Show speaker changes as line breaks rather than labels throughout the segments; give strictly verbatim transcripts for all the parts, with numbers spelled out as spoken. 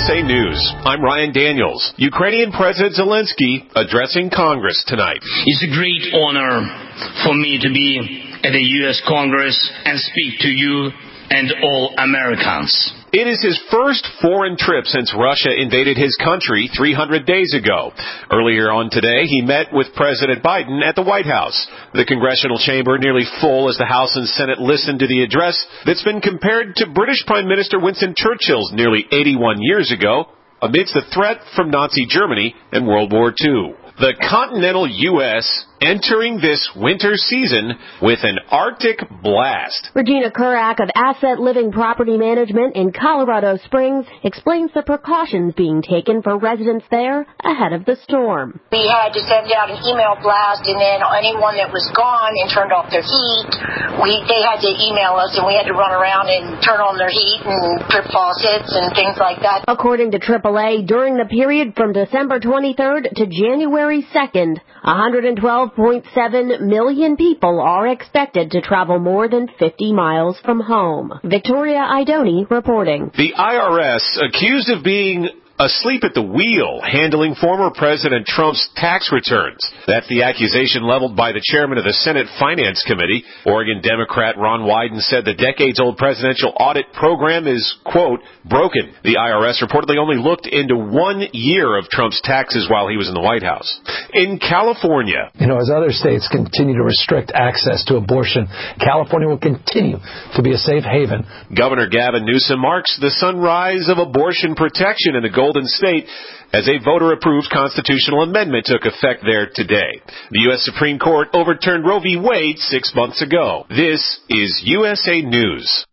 S A News. I'm Ryan Daniels. Ukrainian President Zelensky addressing Congress tonight.
It's a great honor for me to be at the U S Congress and speak to you and all Americans.
It is his first foreign trip since Russia invaded his country three hundred days ago. Earlier on today, he met with President Biden at the White House. The congressional chamber nearly full as the House and Senate listened to the address that's been compared to British Prime Minister Winston Churchill's nearly eighty-one years ago amidst the threat from Nazi Germany and World War Two. The continental U S entering this winter season with an Arctic blast.
Regina Kurak of Asset Living Property Management in Colorado Springs explains the precautions being taken for residents there ahead of the storm.
We had to send out an email blast, and then anyone that was gone and turned off their heat, we they had to email us, and we had to run around and turn on their heat and trip faucets and things like that.
According to triple A, during the period from December twenty-third to January second, one hundred twelve point seven million people are expected to travel more than fifty miles from home. Victoria Idoni reporting.
The I R S accused of being asleep at the wheel handling former President Trump's tax returns. That's the accusation leveled by the chairman of the Senate Finance Committee. Oregon Democrat Ron Wyden said the decades-old presidential audit program is, quote, broken. The I R S reportedly only looked into one year of Trump's taxes while he was in the White House. In California,
you know, as other states continue to restrict access to abortion, California will continue to be a safe haven.
Governor Gavin Newsom marks the sunrise of abortion protection in the Golden State as a voter-approved constitutional amendment took effect there today. The U S Supreme Court overturned Roe v. Wade six months ago. This is U S A News.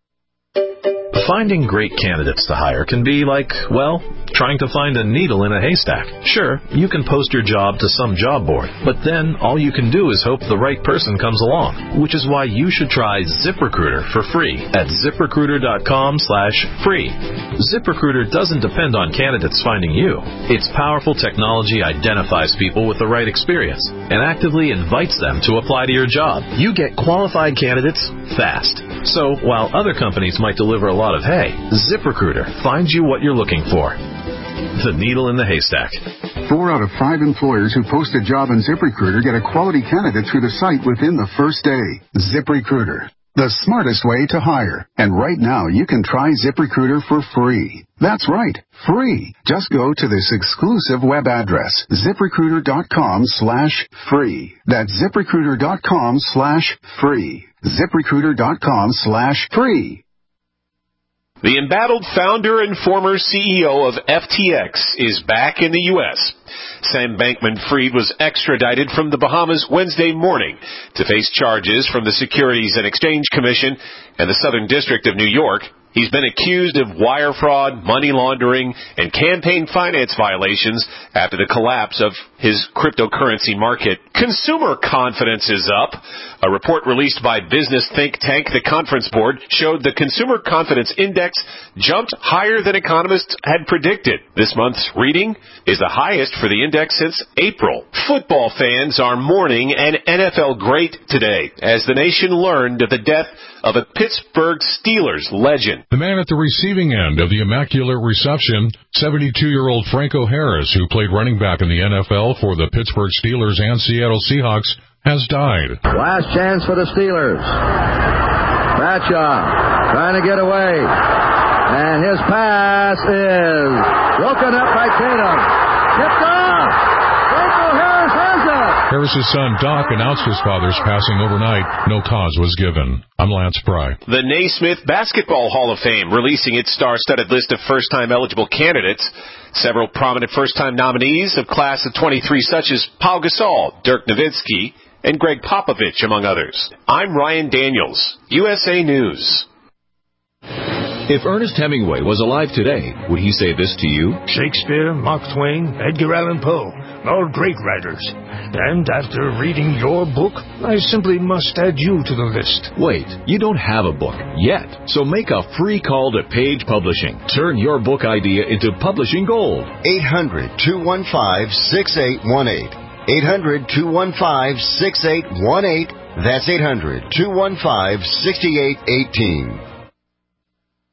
Finding great candidates to hire can be like, well, trying to find a needle in a haystack. Sure, you can post your job to some job board, but then all you can do is hope the right person comes along, which is why you should try ZipRecruiter for free at ZipRecruiter.com slash free. ZipRecruiter doesn't depend on candidates finding you. Its powerful technology identifies people with the right experience and actively invites them to apply to your job. You get qualified candidates fast. So while other companies might deliver a lot of hay, ZipRecruiter finds you what you're looking for. The needle in the haystack.
Four out of five employers who post a job on ZipRecruiter get a quality candidate through the site within the first day. ZipRecruiter, the smartest way to hire. And right now, you can try ZipRecruiter for free. That's right, free. Just go to this exclusive web address, ZipRecruiter.com slash free. That's ZipRecruiter.com slash free. ZipRecruiter.com slash free.
The embattled founder and former C E O of F T X is back in the U S Sam Bankman-Fried was extradited from the Bahamas Wednesday morning to face charges from the Securities and Exchange Commission and the Southern District of New York. He's been accused of wire fraud, money laundering, and campaign finance violations after the collapse of his cryptocurrency market. Consumer confidence is up. A report released by business think tank The Conference Board showed the Consumer Confidence Index jumped higher than economists had predicted. This month's reading is the highest for the index since April. Football fans are mourning an N F L great today as the nation learned of the death of a Pittsburgh Steelers legend.
The man at the receiving end of the immaculate reception, seventy-two-year-old Franco Harris, who played running back in the N F L for the Pittsburgh Steelers and Seattle Seahawks, has died.
Last chance for the Steelers. Bradshaw trying to get away. And his pass is broken up by Tatum. Tipped off. Franco Harris has it.
Harris's son Doc announced his father's passing overnight. No cause was given. I'm Lance Pry.
The Naismith Basketball Hall of Fame releasing its star-studded list of first-time eligible candidates. Several prominent first-time nominees of class of twenty-three, such as Pau Gasol, Dirk Nowitzki, and Greg Popovich, among others. I'm Ryan Daniels, U S A News.
If Ernest Hemingway was alive today, would he say this to you?
Shakespeare, Mark Twain, Edgar Allan Poe, all great writers. And after reading your book, I simply must add you to the list.
Wait, you don't have a book yet, so make a free call to Page Publishing. Turn your book idea into publishing gold.
eight hundred, two one five, six eight one eight. eight hundred, two one five, six eight one eight. That's eight hundred, two one five, six eight one eight.